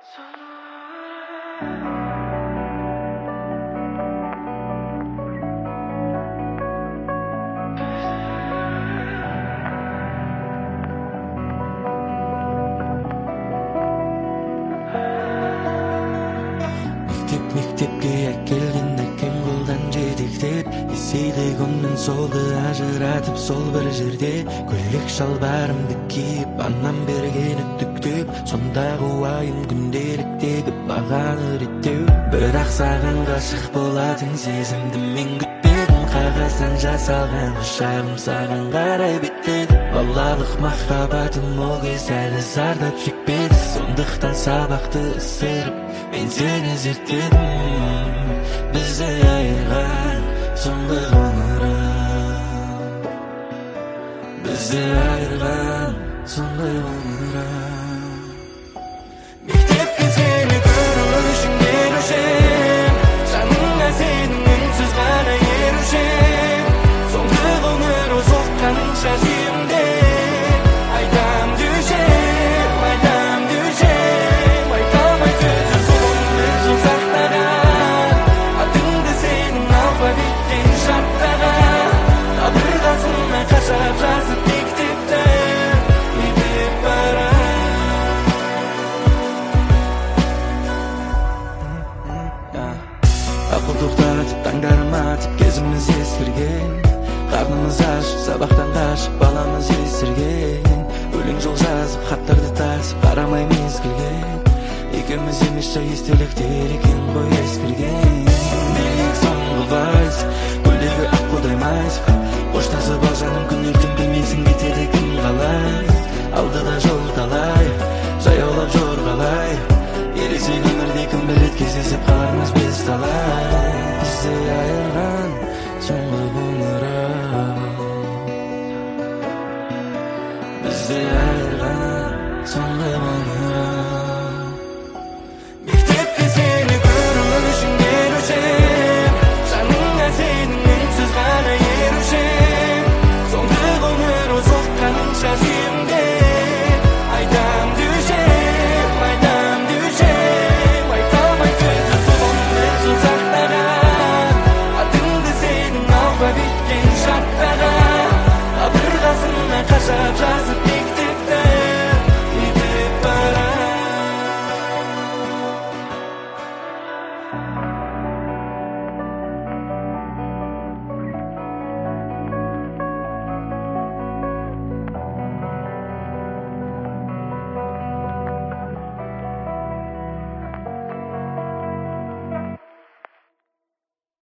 Mektepke kelgende kem goldan жетектеп эсейди көңүн солду ажыратып сол бир жерде көйлек шалбарымды кийип андан берген үттүктөп сондагы уайым күнделиктеги баганы реттөө бирок саган гашык болатын сезимди мен күтпедим кагаздан жасалган кушагым саган карай биттеди балалык махаббатым ол кез әлі зардап шекпеди сондуктан сабакты ысырып мен сени зерттедим бизди айырган соңғы ғұмырым бізі айырған соңғы ғұмырым мектепке сені көру үшін келушем жаныңа сенің үнсіз ғана ерушем соңғы ғұмыр соққанынша сүйемде айтам дүйшем айта алмай сөзі соңын бір жыл сақтаған атыңды сенің алфавиттен жаттаған қабырғасына қашап жазып мектепті кетіп барам ақыл тоқтатып таңдарым атып кезіміз ескірген қарнымыз ашып сабақтан қашып баламыз есірген өлең жол жазып хаттарды тасып қарамай мезгілге екеуміз емесші естеліктер екен ғой ескірген билік соңғы вальс көлдегі аққудай майс қоштасып ал жаным күн ертең білмейсің кетеді кім қалай алдыда жол талай жаяулап жорғалай ересек өмірде кім біледі кездесіп қалармыз біз талай бізді айырған соңғы ғұмырым бізді айырған соңғы ғұмырым